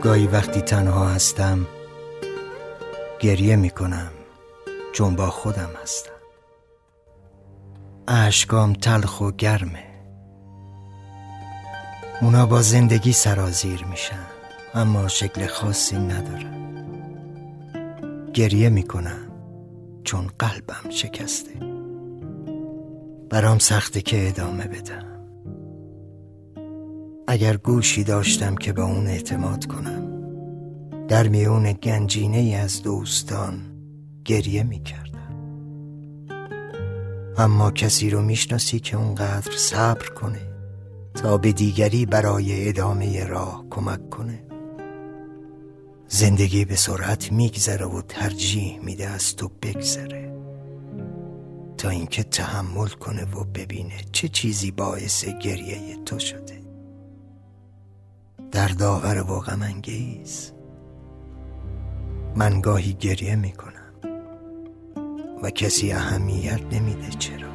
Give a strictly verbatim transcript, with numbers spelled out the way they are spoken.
گاهی وقتی تنها هستم گریه میکنم چون با خودم هستم. اشکام تلخ و گرمه، اونا با زندگی سرازیر میشن اما شکل خاصی ندارن. گریه میکنم چون قلبم شکسته، برام سخته که ادامه بدم. اگر گوشی داشتم که به اون اعتماد کنم، در میون گنجینه ای از دوستان گریه میکردم. اما کسی رو میشناسی که اونقدر صبر کنه تا به دیگری برای ادامه راه کمک کنه؟ زندگی به سرعت میگذره و ترجیح میده از تو بگذره تا اینکه تحمل کنه و ببینه چه چیزی باعث گریه تو شده. در داور و غم انگیز من گاهی گریه میکنم و کسی اهمیت نمیده چرا.